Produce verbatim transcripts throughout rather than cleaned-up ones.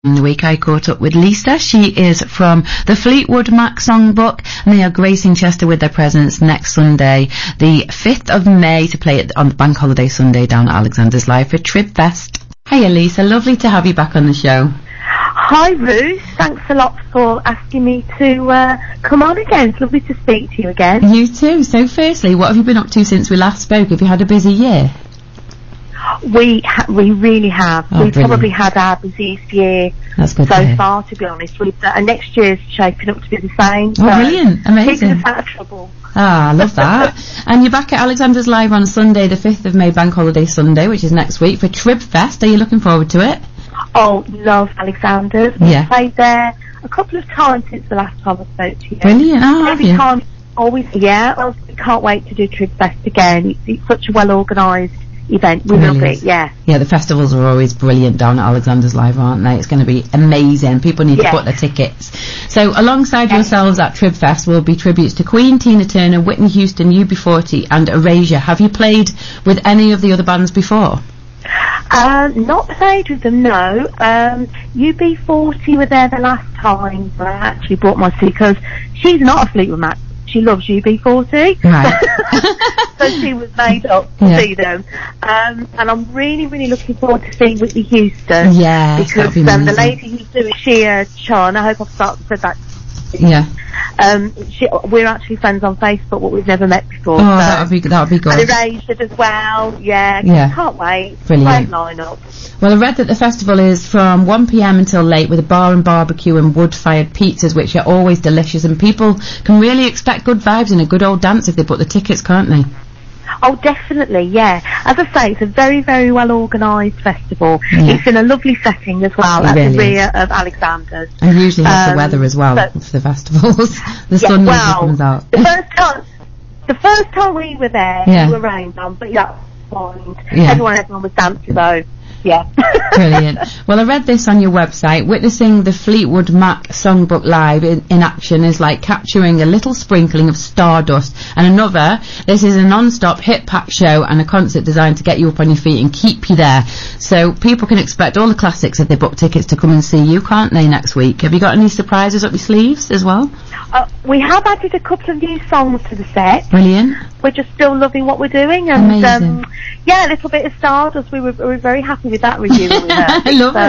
In the week I caught up with Lisa. She is from the Fleetwood Mac Songbook, and they are gracing Chester with their presence next Sunday, the fifth of May, to play it on the Bank Holiday Sunday down at Alexander's Live for Tribfest. Hiya Lisa, lovely to have you back on the show. Hi Ruth, thanks a lot for asking me to uh, come on again. It's lovely to speak to you again. You too. So firstly, what have you been up to since we last spoke? Have you had a busy year? We ha- we really have. Oh, We've brilliant. probably had our busiest year That's good to so hear. far, to be honest. We've, uh, and next year's shaping up to be the same. Oh, so brilliant. Amazing. keeping us out of trouble. Ah, I love that. And you're back at Alexander's Live on Sunday, the fifth of May, Bank Holiday Sunday, which is next week, for Tribfest. Are you looking forward to it? Oh, love Alexander's. Yeah. We've played there a couple of times since the last time I spoke to you. Brilliant. Oh, have Every you? time, always, yeah. I can't wait to do Tribfest again. It's, it's such a well organised event. We Really love is. it, yeah. Yeah, the festivals are always brilliant down at Alexander's Live, aren't they? It's going to be amazing. People need Yes. to book their tickets. So alongside Yes. yourselves at Tribfest will be tributes to Queen, Tina Turner, Whitney Houston, U B forty and Erasure. Have you played with any of the other bands before? Um, not played with them, no. Um, U B forty were there the last time I actually bought my seat, because she's not a Fleetwood Mac. She loves U B forty. Right. So she was made up to Yeah. see them. Um, and I'm really, really looking forward to seeing Whitney Houston. Yes, that'd Because be um, the amazing. lady who's doing she, uh, Sean, I hope I've started, said that. Yeah. Um, she, we're actually friends on Facebook, but we've never met before. Oh, so. that would be that would be good. And Erased as well, yeah. Yeah. Can't wait. Brilliant. Great lineup. Well, I read that the festival is from one p m until late, with a bar and barbecue and wood-fired pizzas, which are always delicious, and people can really expect good vibes and a good old dance if they book the tickets, can't they? Oh, definitely, yeah. As I say, it's a very, very well organised festival. Yeah. It's in a lovely setting as well, It at really the rear of Alexander's. And usually has the Um, weather as well but- for the festivals. the Yeah, sun well, usually comes out. the first time, the first time we were there, Yeah. we were rained on, but yeah, fine. Yeah. Everyone, everyone was dancing though. Yeah. Brilliant. Well, I read this on your website. Witnessing the Fleetwood Mac Songbook live in, in action is like capturing a little sprinkling of stardust. And another, this is a non-stop hit-packed show and a concert designed to get you up on your feet and keep you there. So people can expect all the classics if they book tickets to come and see you, can't they, next week? Have you got any surprises up your sleeves as well? Uh, we have added a couple of new songs to the set. Brilliant. We're just still loving what we're doing, and Amazing. um, yeah, a little bit of stardust. We were, we were very happy with that review that we heard. I love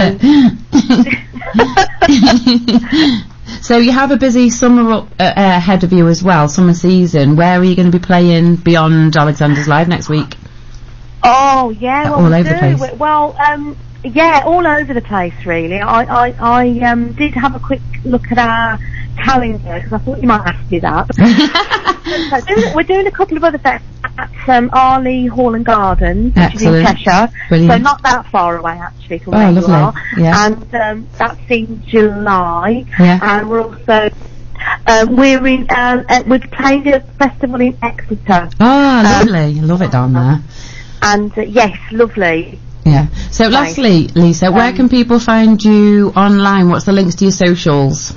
So- it. So you have a busy summer up, uh, ahead of you as well, summer season. Where are you going to be playing beyond Alexander's Live next week? Oh yeah, well, All we over the do. place. We- Well, um, yeah, all over the place really. I, I, I um, did have a quick look at our calendar, because I thought you might have to do that. So doing- we're doing a couple of other sets at um, Arley Hall and Gardens, which Excellent. is in Cheshire. Brilliant. So not that far away actually from Oh, where lovely. you are. Yeah. And um, that's in July. Yeah. And we're also um, we're in um, uh, we're playing a festival in Exeter. Oh, Um, lovely. I love it down there. And uh, yes, lovely. Yeah. So Right. lastly, Lisa, where Um, can people find you online? What's the links to your socials?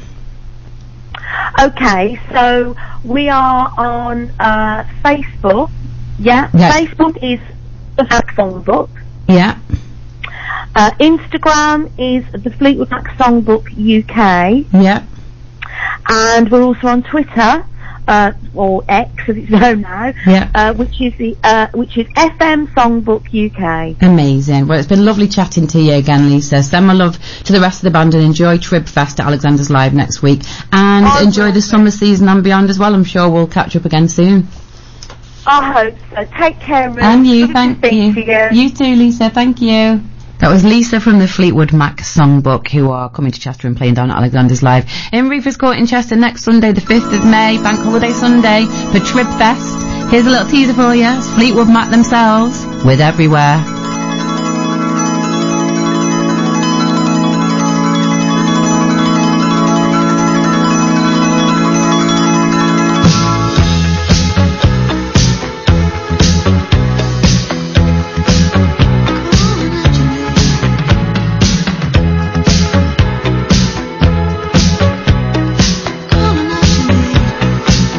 Okay, so we are on uh, Facebook. Yeah, Yeah. Facebook is the Mac Songbook. Yeah. Uh, Instagram is the Fleetwood Mac Songbook U K, Yeah. and we're also on Twitter, uh, or X as it's known now, Yeah. uh, which is the uh, which is F M Songbook U K. Amazing. Well, it's been lovely chatting to you again, Lisa. Send my love to the rest of the band and enjoy Tribfest at Alexander's Live next week. And I enjoy will. the summer season and beyond as well. I'm sure we'll catch up again soon. I hope so. Take care, Ruth. And you, Good to thank speak you. to you. You too, Lisa. Thank you. That was Lisa from the Fleetwood Mac Songbook, who are coming to Chester and playing down at Alexander's Live in Reefers Court in Chester next Sunday, the fifth of May, Bank Holiday Sunday, for Tribfest. Here's a little teaser for you. It's Fleetwood Mac themselves with Everywhere.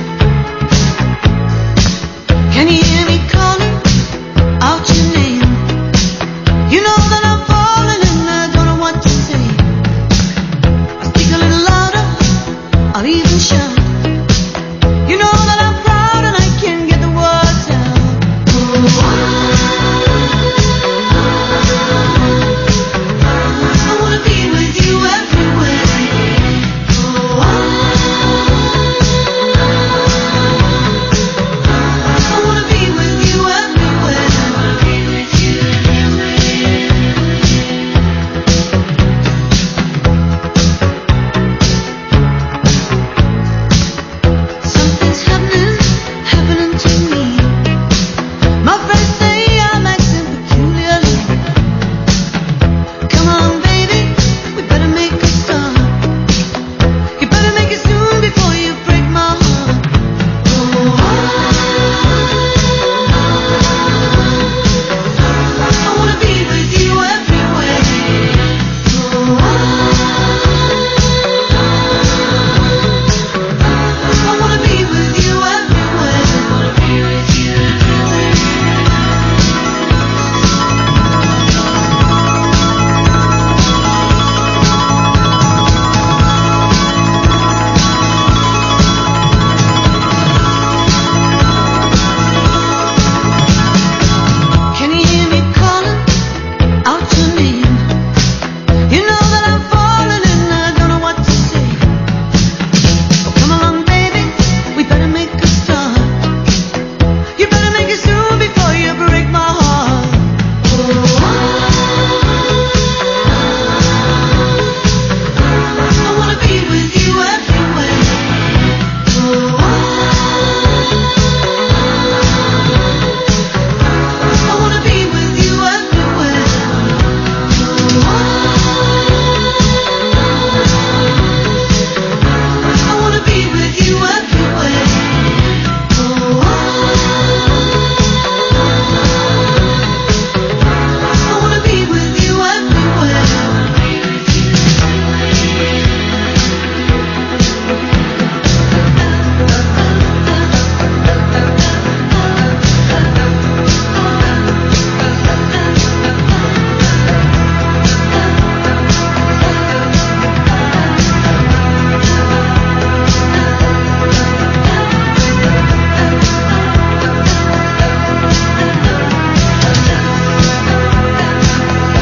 Can you hear me calling out your name?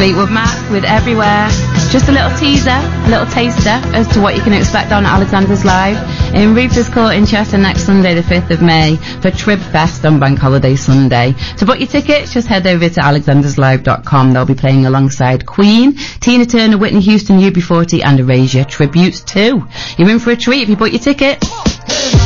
Fleetwood Mac with Everywhere. Just a little teaser, a little taster as to what you can expect on Alexander's Live in Reapers Court in Chester next Sunday, the fifth of May, for Trib Fest on Bank Holiday Sunday. To book your tickets, just head over to alexanders live dot com. They'll be playing alongside Queen, Tina Turner, Whitney Houston, U B forty, and Erasure tributes too. You're in for a treat if you book your ticket.